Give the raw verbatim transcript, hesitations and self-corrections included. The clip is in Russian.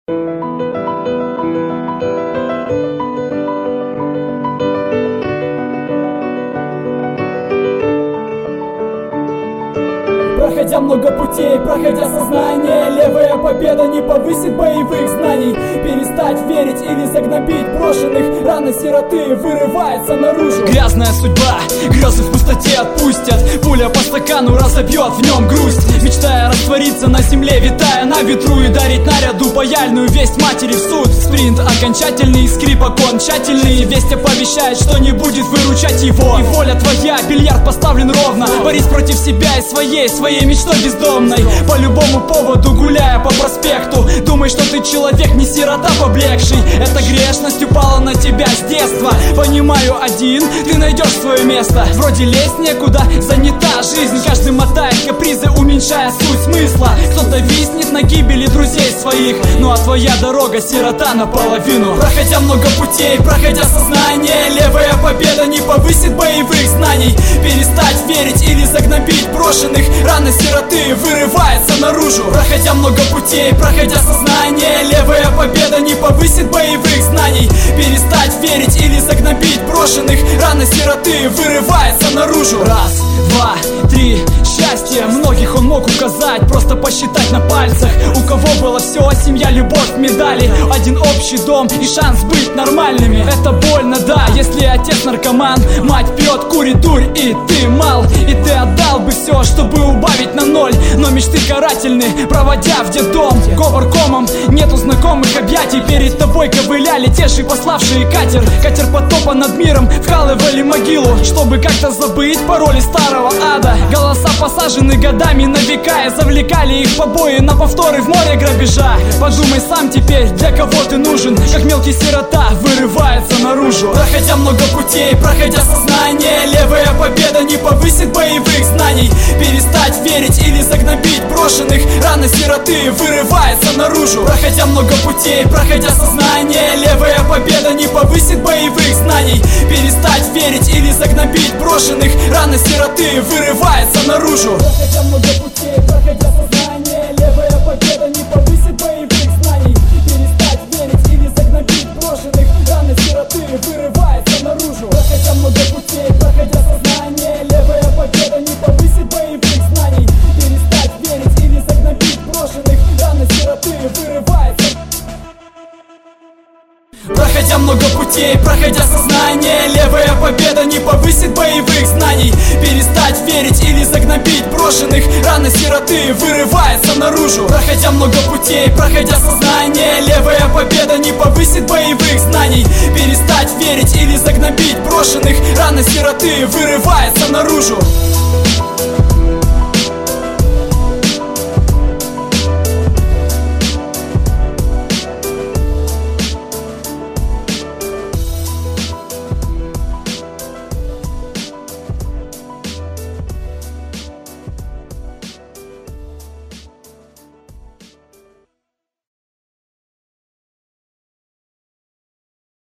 Проходя много путей, проходя сознание, левая победа не повысит боевых знаний. Перестать верить или загнобить брошенных, раны сироты вырывается наружу. Грязная судьба, грезы в пустоте отпустят, пуля по стакану разобьет в нем грусть. Мечтая раствориться на земле, витая на ветру и дарить наряду паяльную весть матери в суд. Спринт окончательный, скрип окон тщательный, весть оповещает, что не будет выручать его. И воля твоя, бильярд поставлен ровно, борись против себя и своей, своей мечтой бездомной. По любому поводу гуляя по проспекту, думай, что ты человек, не сирота поблекший. Эта грешность упала на тебя с детства. Понимаю, один ты найдешь свое место. Вроде лезть некуда, занята жизнь. Каждый мотает капризы, уменьшая суть смысла. Кто-то виснет на гибели друзей своих, ну а твоя дорога сирота наполовину. Проходя много путей, проходя сознание, левая победа не повысит боевых знаний. Перестать верить или загнобить брошенных, раны сироты вырывается наружу. Проходя много путей, проходя сознание, левая победа не повысит боевых знаний. Перестать верить или загнобить брошенных, раны сироты вырывается наружу. Раз, два, три, счастье многих он мог указать, просто посчитать на пальцах. У кого было все, семья, любовь, медали, один общий дом и шанс быть нормальными. Это больно, да, если отец наркоман, мать пьет, курит дурь, и ты мал. И ты отдал бы все, чтобы убавить на ноль, но мечты карательны, проводя в детдом. Говор комом, нету знакомых объятий, перед тобой ковыляли те же пославшие катер. Катер потопа над миром, вкалывали могилу, чтобы как-то забыть пароли старого ада. Голоса посажены годами на века, и завлекали их побои на повторы в море грабежа. Подумай сам теперь, для кого ты нужен, как мелкий сирота вырывается наружу. Проходя много путей, проходя сознание, левая победа не повысит боевых знаний. Перестать верить или загнобить брошенных, раны сироты вырывается наружу. Проходя много путей, проходя сознание, левая победа не повысит боевых знаний. Перестать верить или загнобить брошенных, раны сироты вырывается наружу. Проходя много путей, проходя сознание, левая победа не повысит боевых знаний. Перестать верить или загнобить брошенных, раны сироты вырывается наружу. Проходя много путей, проходя сознание, левая победа не повысит боевых знаний. Перестать верить или загнобить брошенных, раны сироты вырывается. Проходя много путей, проходя сознание, левая победа не повысит боевых знаний. Перестать верить или загнобить брошенных, раны сироты вырывается наружу. Проходя много путей, проходя сознание, левая победа не повысит боевых знаний. Перестать верить или загнобить брошенных, раны сироты вырывается наружу.